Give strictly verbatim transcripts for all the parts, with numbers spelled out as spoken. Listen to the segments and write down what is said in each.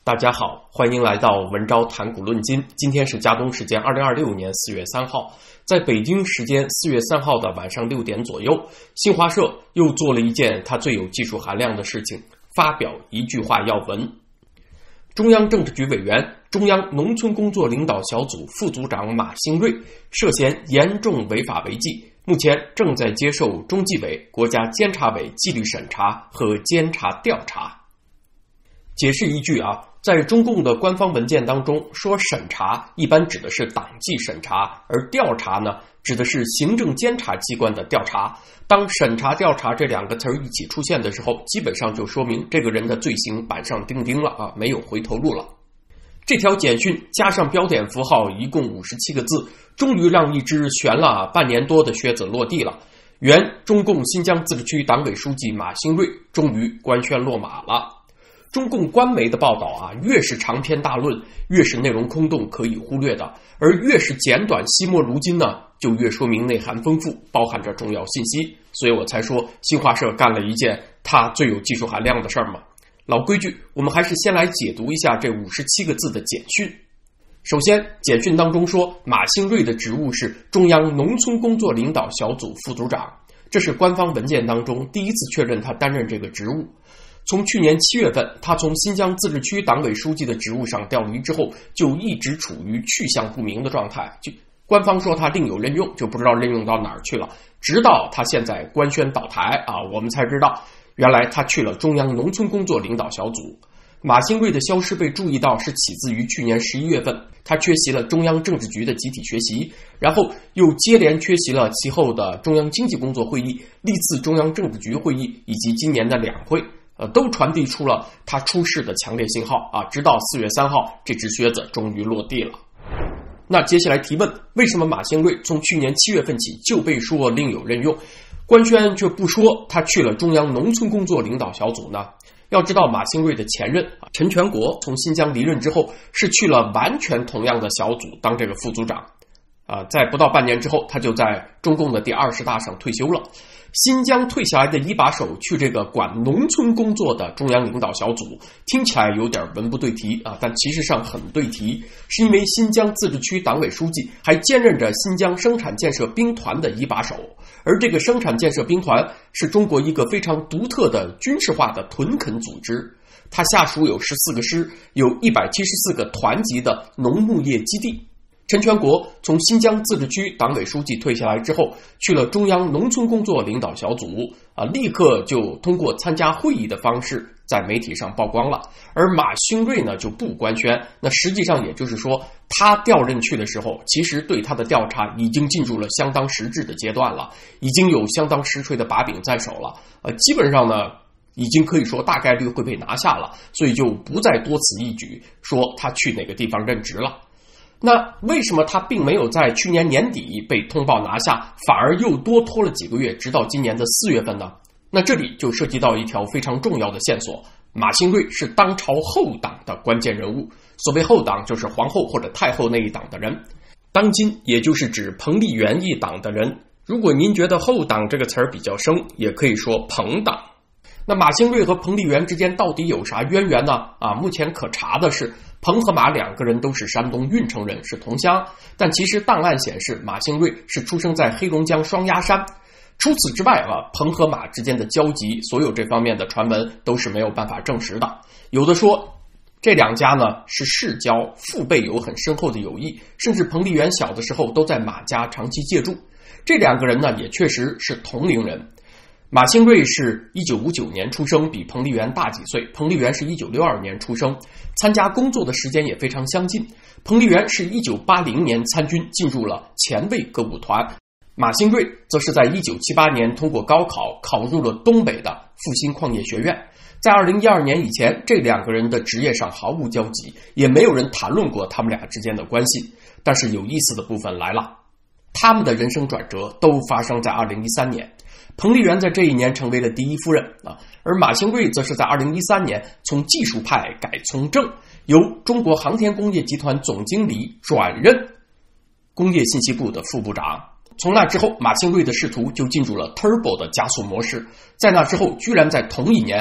大家好，欢迎来到文昭谈古论今。今天是加东时间二零二六年四月三号，在北京时间四月三号的晚上六点左右，新华社又做了一件它最有技术含量的事情，发表一句话要闻。中央政治局委员、中央农村工作领导小组副组长马兴瑞涉嫌严重违法违纪，目前正在接受中纪委、国家监察委纪律审查和监察调查。解释一句啊，在中共的官方文件当中说审查一般指的是党纪审查，而调查呢指的是行政监察机关的调查。当审查调查这两个词儿一起出现的时候，基本上就说明这个人的罪行板上钉钉了啊，没有回头路了。这条简讯加上标点符号一共五十七个字，终于让一只悬了半年多的靴子落地了。原中共新疆自治区党委书记马兴瑞终于官宣落马了。中共官媒的报道啊，越是长篇大论，越是内容空洞可以忽略的，而越是简短惜墨如金呢，就越说明内涵丰富，包含着重要信息。所以我才说新华社干了一件它最有技术含量的事儿嘛。老规矩，我们还是先来解读一下这五十七个字的简讯。首先，简讯当中说马兴瑞的职务是中央农村工作领导小组副组长，这是官方文件当中第一次确认他担任这个职务。从去年七月份，他从新疆自治区党委书记的职务上调离之后，就一直处于去向不明的状态。就官方说他另有任用，就不知道任用到哪儿去了。直到他现在官宣倒台啊，我们才知道，原来他去了中央农村工作领导小组。马兴瑞的消失被注意到是起自于去年十一月份，他缺席了中央政治局的集体学习，然后又接连缺席了其后的中央经济工作会议、历次中央政治局会议以及今年的两会。呃，都传递出了他出事的强烈信号啊！直到四月三号，这只靴子终于落地了。那接下来提问，为什么马兴瑞从去年七月份起就被说另有任用，官宣却不说他去了中央农村工作领导小组呢？要知道，马兴瑞的前任陈全国从新疆离任之后，是去了完全同样的小组当这个副组长。啊、呃，在不到半年之后，他就在中共的第二十大上退休了。新疆退下来的一把手去这个管农村工作的中央领导小组，听起来有点文不对题啊，但其实上很对题，是因为新疆自治区党委书记还兼任着新疆生产建设兵团的一把手，而这个生产建设兵团是中国一个非常独特的军事化的屯垦组织，它下属有十四个师，有一百七十四个团级的农牧业基地。陈全国从新疆自治区党委书记退下来之后，去了中央农村工作领导小组啊，立刻就通过参加会议的方式在媒体上曝光了。而马兴瑞呢就不官宣，那实际上也就是说，他调任去的时候，其实对他的调查已经进入了相当实质的阶段了，已经有相当实锤的把柄在手了。呃，基本上呢，已经可以说大概率会被拿下了，所以就不再多此一举说他去哪个地方任职了。那为什么他并没有在去年年底被通报拿下，反而又多拖了几个月，直到今年的四月份呢？那这里就涉及到一条非常重要的线索，马兴瑞是当朝后党的关键人物。所谓后党，就是皇后或者太后那一党的人，当今也就是指彭丽媛一党的人。如果您觉得后党这个词儿比较生，也可以说彭党。那马兴瑞和彭丽媛之间到底有啥渊源呢？啊，目前可查的是彭和马两个人都是山东运城人，是同乡，但其实档案显示马兴瑞是出生在黑龙江双鸭山。除此之外啊，彭和马之间的交集，所有这方面的传闻都是没有办法证实的。有的说这两家呢是世交，父辈有很深厚的友谊，甚至彭丽媛小的时候都在马家长期借住。这两个人呢也确实是同龄人。马兴瑞是一九五九年出生，比彭丽媛大几岁。彭丽媛是一九六二年出生，参加工作的时间也非常相近。彭丽媛是一九八零年参军，进入了前卫歌舞团。马兴瑞则是在一九七八年通过高考，考入了东北的复兴矿业学院。在二零一二年以前，这两个人的职业上毫无交集，也没有人谈论过他们俩之间的关系。但是有意思的部分来了，他们的人生转折都发生在二零一三年。彭丽媛在这一年成为了第一夫人啊，而马兴瑞则是在二零一三年从技术派改从政，由中国航天工业集团总经理转任工业信息部的副部长。从那之后，马兴瑞的仕途就进入了 Turbo 的加速模式。在那之后，居然在同一年，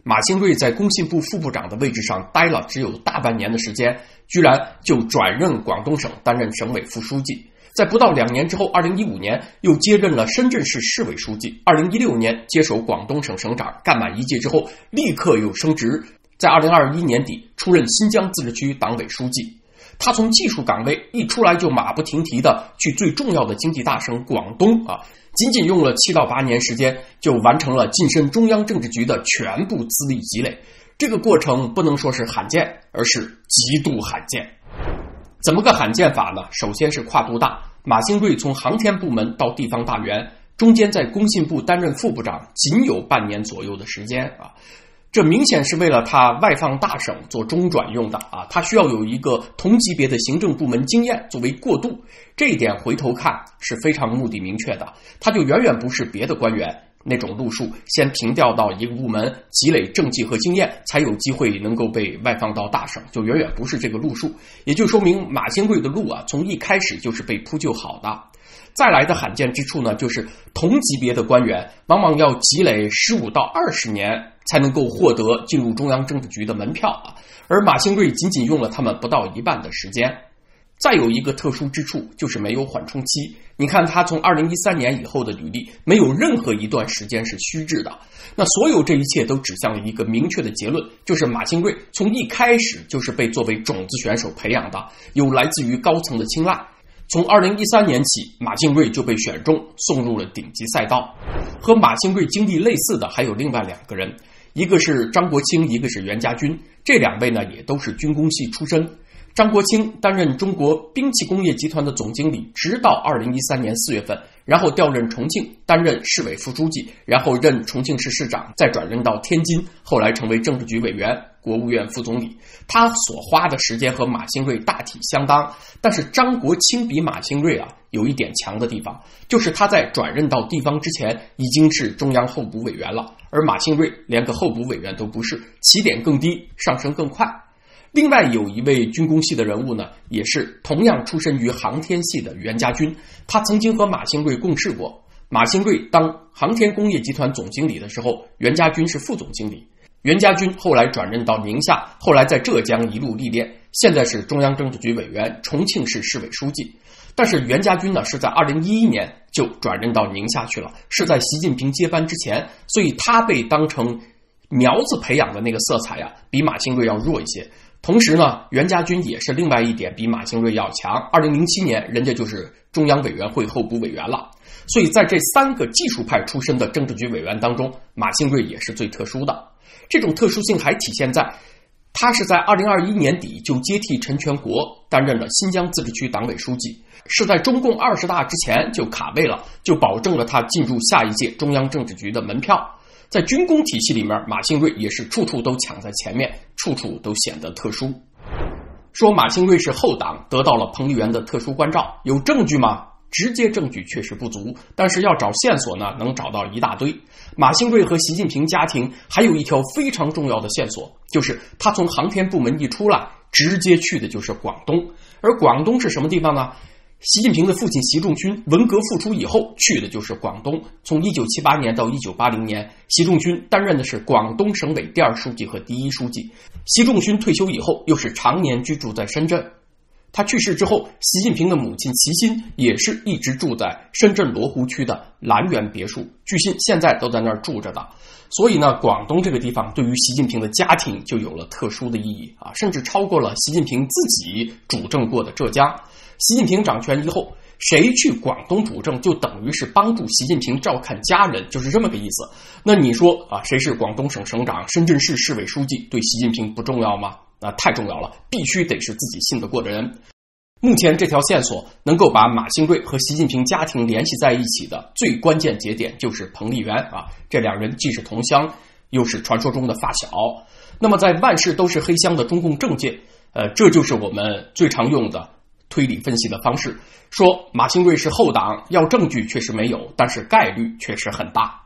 马兴瑞在工信部副部长的位置上待了只有大半年的时间，居然就转任广东省担任省委副书记。在不到两年之后，二零一五年又接任了深圳市市委书记，二零一六年接手广东省省长，干满一届之后立刻又升职，在二零二一年底出任新疆自治区党委书记。他从技术岗位一出来就马不停蹄的去最重要的经济大省广东啊，仅仅用了七到八年时间就完成了晋升中央政治局的全部资历积累。这个过程不能说是罕见，而是极度罕见。怎么个罕见法呢？首先是跨度大，马兴瑞从航天部门到地方大员，中间在工信部担任副部长仅有半年左右的时间啊，这明显是为了他外放大省做中转用的啊，他需要有一个同级别的行政部门经验作为过渡，这一点回头看是非常目的明确的，他就远远不是别的官员那种路数，先平调到一个部门积累政绩和经验，才有机会能够被外放到大省，就远远不是这个路数，也就说明马兴瑞的路啊，从一开始就是被铺就好的。再来的罕见之处呢，就是同级别的官员往往要积累十五到二十年才能够获得进入中央政治局的门票啊，而马兴瑞仅仅用了他们不到一半的时间。再有一个特殊之处，就是没有缓冲期。你看他从二零一三年以后的履历，没有任何一段时间是虚掷的。那所有这一切都指向了一个明确的结论，就是马兴瑞从一开始就是被作为种子选手培养的，有来自于高层的青睐。从二零一三年起，马兴瑞就被选中送入了顶级赛道。和马兴瑞经历类似的还有另外两个人，一个是张国清，一个是袁家军，这两位呢也都是军工系出身。张国清担任中国兵器工业集团的总经理，直到二零一三年四月份，然后调任重庆担任市委副书记，然后任重庆市市长，再转任到天津，后来成为政治局委员、国务院副总理。他所花的时间和马兴瑞大体相当，但是张国清比马兴瑞啊有一点强的地方，就是他在转任到地方之前已经是中央候补委员了，而马兴瑞连个候补委员都不是，起点更低，上升更快。另外有一位军工系的人物呢，也是同样出身于航天系的袁家军，他曾经和马兴瑞共事过。马兴瑞当航天工业集团总经理的时候，袁家军是副总经理。袁家军后来转任到宁夏，后来在浙江一路历练，现在是中央政治局委员、重庆市市委书记。但是袁家军呢，是在二零一一年就转任到宁夏去了，是在习近平接班之前，所以他被当成苗子培养的那个色彩啊，比马兴瑞要弱一些。同时呢，袁家军也是另外一点比马兴瑞要强，二零零七年人家就是中央委员会候补委员了。所以在这三个技术派出身的政治局委员当中，马兴瑞也是最特殊的。这种特殊性还体现在他是在二零二一年底就接替陈全国担任了新疆自治区党委书记，是在中共二十大之前就卡位了，就保证了他进入下一届中央政治局的门票。在军工体系里面，马兴瑞也是处处都抢在前面，处处都显得特殊。说马兴瑞是后党得到了彭丽媛的特殊关照，有证据吗？直接证据确实不足，但是要找线索呢，能找到一大堆。马兴瑞和习近平家庭还有一条非常重要的线索，就是他从航天部门一出来，直接去的就是广东。而广东是什么地方呢？习近平的父亲习仲勋文革复出以后去的就是广东，从一九七八年到一九八零年，习仲勋担任的是广东省委第二书记和第一书记。习仲勋退休以后又是常年居住在深圳。他去世之后，习近平的母亲齐心也是一直住在深圳罗湖区的兰园别墅，据信现在都在那儿住着的。所以呢，广东这个地方对于习近平的家庭就有了特殊的意义啊，甚至超过了习近平自己主政过的浙江。习近平掌权以后，谁去广东主政就等于是帮助习近平照看家人，就是这么个意思。那你说啊，谁是广东省省长、深圳市市委书记，对习近平不重要吗？那太重要了，必须得是自己信得过的人。目前这条线索能够把马兴瑞和习近平家庭联系在一起的最关键节点就是彭丽媛啊，这两人既是同乡，又是传说中的发小。那么在万事都是黑箱的中共政界，呃，这就是我们最常用的推理分析的方式，说马兴瑞是后党，要证据确实没有，但是概率确实很大。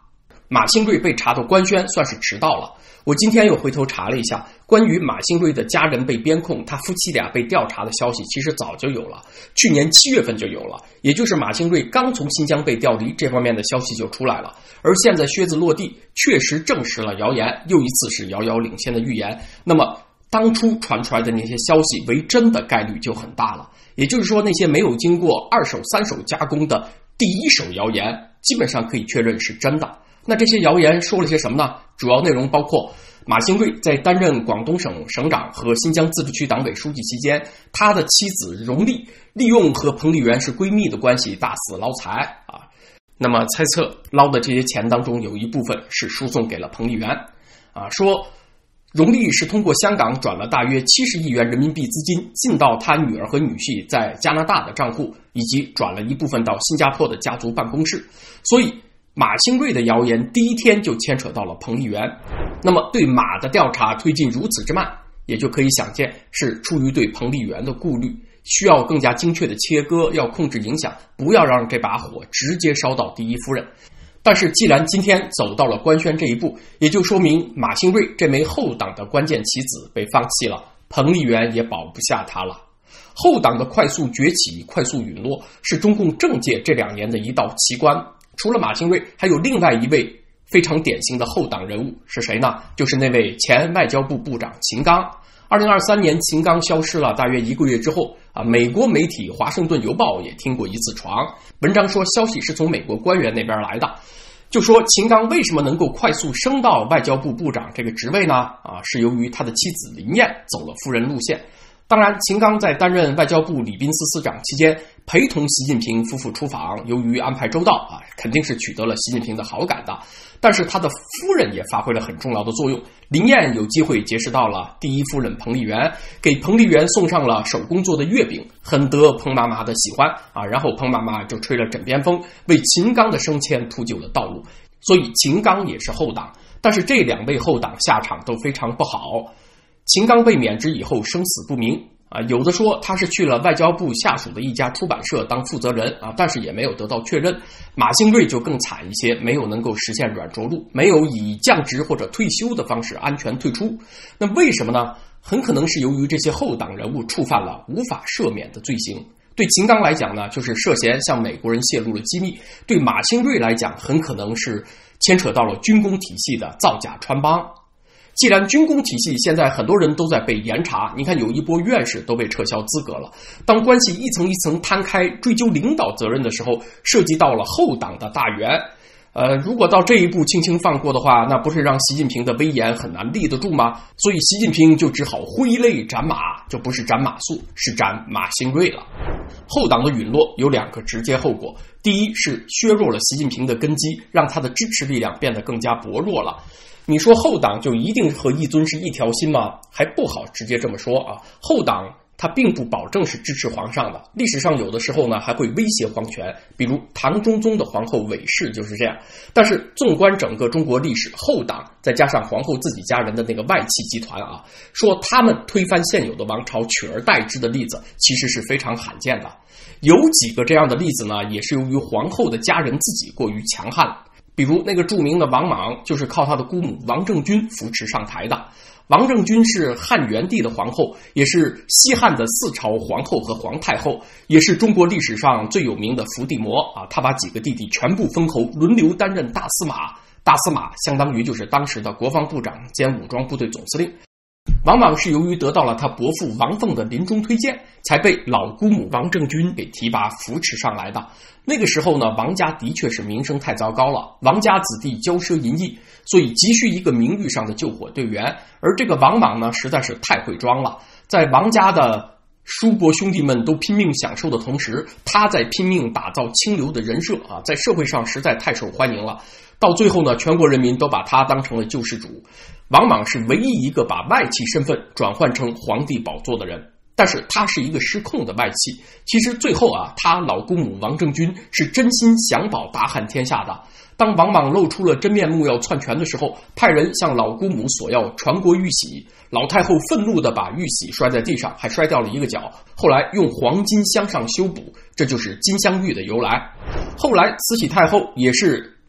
马兴瑞被查到官宣算是迟到了。我今天又回头查了一下，关于马兴瑞的家人被边控，他夫妻俩被调查的消息其实早就有了，去年七月份就有了，也就是马兴瑞刚从新疆被调离，这方面的消息就出来了。而现在靴子落地，确实证实了谣言，又一次是遥遥领先的预言。那么当初传出来的那些消息为真的概率就很大了，也就是说那些没有经过二手三手加工的第一手谣言基本上可以确认是真的。那这些谣言说了些什么呢？主要内容包括马兴瑞在担任广东省省长和新疆自治区党委书记期间，他的妻子荣丽利用和彭丽媛是闺蜜的关系大肆捞财啊。那么猜测捞的这些钱当中有一部分是输送给了彭丽媛啊，说荣丽是通过香港转了大约七十亿元人民币资金进到他女儿和女婿在加拿大的账户，以及转了一部分到新加坡的家族办公室。所以马兴瑞的谣言第一天就牵扯到了彭丽媛。那么对马的调查推进如此之慢，也就可以想见是出于对彭丽媛的顾虑，需要更加精确的切割，要控制影响，不要让这把火直接烧到第一夫人。但是既然今天走到了官宣这一步，也就说明马兴瑞这枚后党的关键棋子被放弃了，彭丽媛也保不下他了。后党的快速崛起、快速陨落是中共政界这两年的一道奇观。除了马兴瑞，还有另外一位非常典型的后党人物是谁呢？就是那位前外交部部长秦刚。二零二三年秦刚消失了大约一个月之后啊，美国媒体《华盛顿邮报》也听过一次床，文章说消息是从美国官员那边来的，就说秦刚为什么能够快速升到外交部部长这个职位呢？啊，是由于他的妻子林燕走了夫人路线。当然，秦刚在担任外交部礼宾司司长期间，陪同习近平夫妇出访，由于安排周到啊，肯定是取得了习近平的好感的。但是他的夫人也发挥了很重要的作用，林燕有机会结识到了第一夫人彭丽媛，给彭丽媛送上了手工做的月饼，很得彭妈妈的喜欢啊。然后彭妈妈就吹了枕边风，为秦刚的升迁铺就了道路。所以秦刚也是后党，但是这两位后党下场都非常不好。秦刚被免职以后生死不明啊，有的说他是去了外交部下属的一家出版社当负责人啊，但是也没有得到确认。马兴瑞就更惨一些，没有能够实现软着陆，没有以降职或者退休的方式安全退出。那为什么呢？很可能是由于这些后党人物触犯了无法赦免的罪行。对秦刚来讲呢，就是涉嫌向美国人泄露了机密；对马兴瑞来讲，很可能是牵扯到了军工体系的造假穿帮。既然军工体系现在很多人都在被严查，你看有一波院士都被撤销资格了。当关系一层一层摊开，追究领导责任的时候，涉及到了后党的大员。呃，如果到这一步轻轻放过的话，那不是让习近平的威严很难立得住吗？所以习近平就只好挥泪斩马，就不是斩马谡，是斩马兴瑞了。后党的陨落有两个直接后果，第一是削弱了习近平的根基，让他的支持力量变得更加薄弱了。你说后党就一定和一尊是一条心吗？还不好直接这么说啊。后党它并不保证是支持皇上的，历史上有的时候呢还会威胁皇权，比如唐中宗的皇后韦氏就是这样。但是纵观整个中国历史，后党再加上皇后自己家人的那个外戚集团啊，说他们推翻现有的王朝取而代之的例子其实是非常罕见的。有几个这样的例子呢，也是由于皇后的家人自己过于强悍了。比如那个著名的王莽，就是靠他的姑母王政君扶持上台的。王政君是汉元帝的皇后，也是西汉的四朝皇后和皇太后，也是中国历史上最有名的伏地魔啊。他把几个弟弟全部封侯，轮流担任大司马。大司马相当于就是当时的国防部长兼武装部队总司令。王莽是由于得到了他伯父王凤的临终推荐，才被老姑母王政君给提拔扶持上来的。那个时候呢，王家的确是名声太糟糕了，王家子弟骄奢淫逸，所以急需一个名誉上的救火队员。而这个王莽呢，实在是太会装了，在王家的叔伯兄弟们都拼命享受的同时，他在拼命打造清流的人设啊，在社会上实在太受欢迎了。到最后呢，全国人民都把他当成了救世主。王莽是唯一一个把外戚身份转换成皇帝宝座的人，但是他是一个失控的外戚。其实最后啊，他老姑母王政君是真心想保大汉天下的。当王莽露出了真面目要篡权的时候，派人向老姑母索要传国玉玺，老太后愤怒地把玉玺摔在地上，还摔掉了一个角，后来用黄金镶上修补，这就是金镶玉的由来。后来慈禧太后也是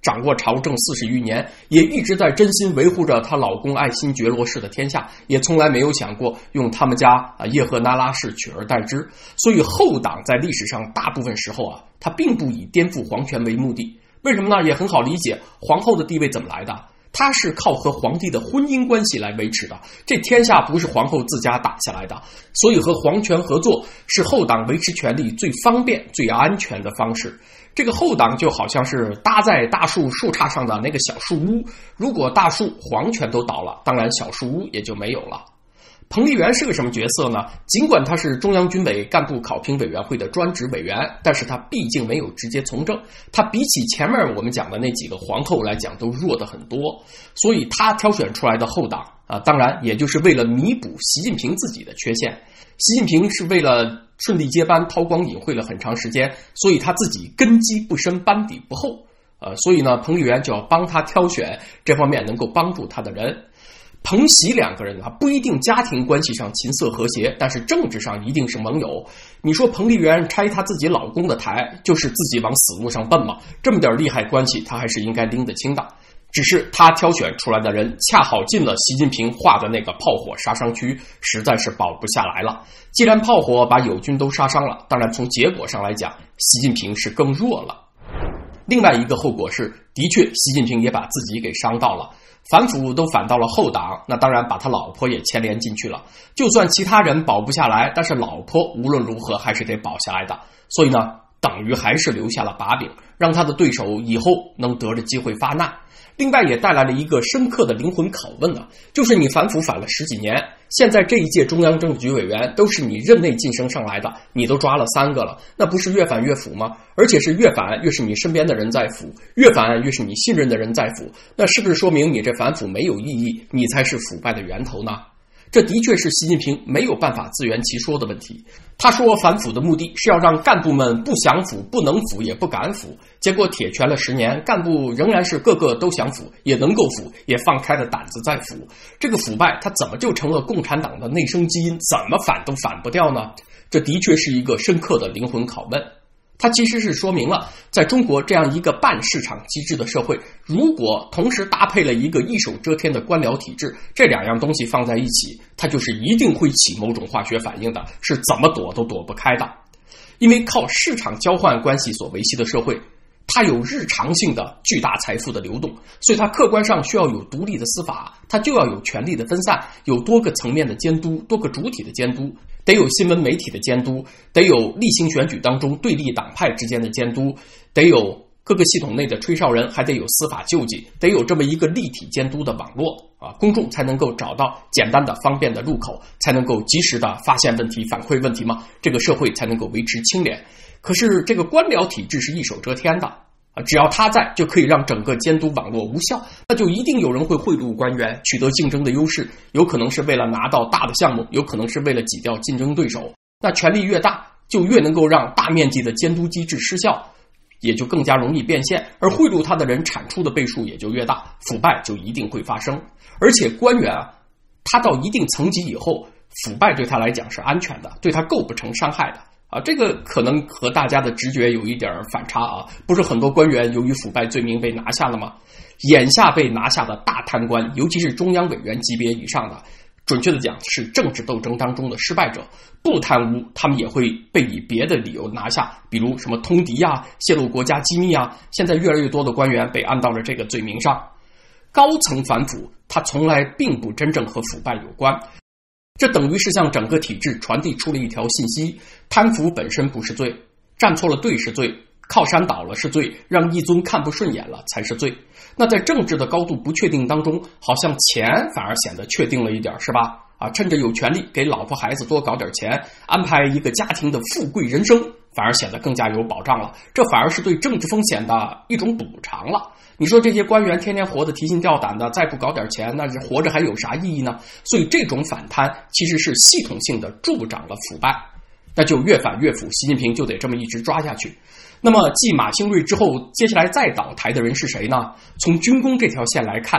掌握朝政四十余年，也一直在真心维护着她老公爱新觉罗氏的天下，也从来没有想过用他们家啊叶赫那拉氏取而代之。所以后党在历史上大部分时候啊，他并不以颠覆皇权为目的。为什么呢？也很好理解，皇后的地位怎么来的？她是靠和皇帝的婚姻关系来维持的，这天下不是皇后自家打下来的，所以和皇权合作是后党维持权力最方便最安全的方式。这个后党就好像是搭在大树树杈上的那个小树屋，如果大树皇权都倒了，当然小树屋也就没有了。彭丽媛是个什么角色呢？尽管他是中央军委干部考评委员会的专职委员，但是他毕竟没有直接从政，他比起前面我们讲的那几个皇后来讲都弱得很多，所以他挑选出来的后党啊，当然也就是为了弥补习近平自己的缺陷。习近平是为了顺利接班韬光隐晦了很长时间，所以他自己根基不深，班底不厚，呃，所以呢，彭丽媛就要帮他挑选这方面能够帮助他的人。彭习两个人啊，不一定家庭关系上琴瑟和谐，但是政治上一定是盟友。你说彭丽媛拆她自己老公的台，就是自己往死路上奔嘛？这么点利害关系，她还是应该拎得清的。只是她挑选出来的人，恰好进了习近平画的那个炮火杀伤区，实在是保不下来了。既然炮火把友军都杀伤了，当然从结果上来讲，习近平是更弱了。另外一个后果是，的确习近平也把自己给伤到了。反腐都反到了后党，那当然把他老婆也牵连进去了。就算其他人保不下来，但是老婆无论如何还是得保下来的。所以呢，等于还是留下了把柄，让他的对手以后能得着机会发难。另外也带来了一个深刻的灵魂拷问啊，就是你反腐反了十几年，现在这一届中央政治局委员都是你任内晋升上来的，你都抓了三个了，那不是越反越腐吗？而且是越反越是你身边的人在腐，越反越是你信任的人在腐，那是不是说明你这反腐没有意义，你才是腐败的源头呢？这的确是习近平没有办法自圆其说的问题。他说反腐的目的是要让干部们不想腐、不能腐、也不敢腐，结果铁拳了十年，干部仍然是个个都想腐，也能够腐，也放开了胆子在腐。这个腐败它怎么就成了共产党的内生基因，怎么反都反不掉呢？这的确是一个深刻的灵魂拷问。它其实是说明了，在中国这样一个半市场机制的社会，如果同时搭配了一个一手遮天的官僚体制，这两样东西放在一起，它就是一定会起某种化学反应的，是怎么躲都躲不开的。因为靠市场交换关系所维系的社会，它有日常性的巨大财富的流动，所以它客观上需要有独立的司法，它就要有权力的分散，有多个层面的监督，多个主体的监督，得有新闻媒体的监督，得有例行选举当中对立党派之间的监督，得有各个系统内的吹哨人，还得有司法救济，得有这么一个立体监督的网络啊，公众才能够找到简单的方便的入口，才能够及时的发现问题反馈问题嘛，这个社会才能够维持清廉。可是这个官僚体制是一手遮天的啊，只要他在，就可以让整个监督网络无效，那就一定有人会贿赂官员，取得竞争的优势，有可能是为了拿到大的项目，有可能是为了挤掉竞争对手。那权力越大，就越能够让大面积的监督机制失效，也就更加容易变现，而贿赂他的人产出的倍数也就越大，腐败就一定会发生。而且官员啊，他到一定层级以后，腐败对他来讲是安全的，对他构不成伤害的。啊，这个可能和大家的直觉有一点反差啊，不是很多官员由于腐败罪名被拿下了吗？眼下被拿下的大贪官，尤其是中央委员级别以上的，准确的讲是政治斗争当中的失败者，不贪污他们也会被以别的理由拿下，比如什么通敌啊、泄露国家机密啊，现在越来越多的官员被按到了这个罪名上。高层反腐，它从来并不真正和腐败有关。这等于是向整个体制传递出了一条信息：贪腐本身不是罪，站错了队是罪，靠山倒了是罪，让一尊看不顺眼了才是罪。那在政治的高度不确定当中，好像钱反而显得确定了一点，是吧？啊，趁着有权利给老婆孩子多搞点钱，安排一个家庭的富贵人生，反而显得更加有保障了。这反而是对政治风险的一种补偿了。你说这些官员天天活得提心吊胆的，再不搞点钱，那活着还有啥意义呢？所以这种反贪其实是系统性的助长了腐败，那就越反越腐，习近平就得这么一直抓下去。那么继马兴瑞之后，接下来再倒台的人是谁呢？从军工这条线来看，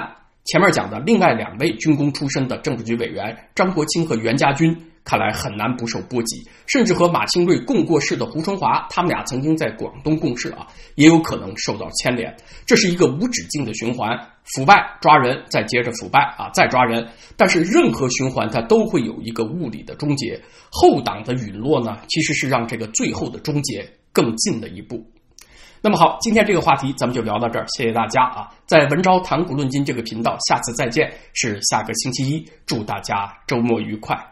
前面讲的另外两位军工出身的政治局委员张国清和袁家军，看来很难不受波及，甚至和马兴瑞共过事的胡春华，他们俩曾经在广东共事啊，也有可能受到牵连。这是一个无止境的循环，腐败抓人，再接着腐败啊，再抓人。但是任何循环它都会有一个物理的终结，后党的陨落呢，其实是让这个最后的终结更近了一步。那么好，今天这个话题咱们就聊到这儿，谢谢大家啊！在文昭谈古论今这个频道，下次再见，是下个星期一，祝大家周末愉快。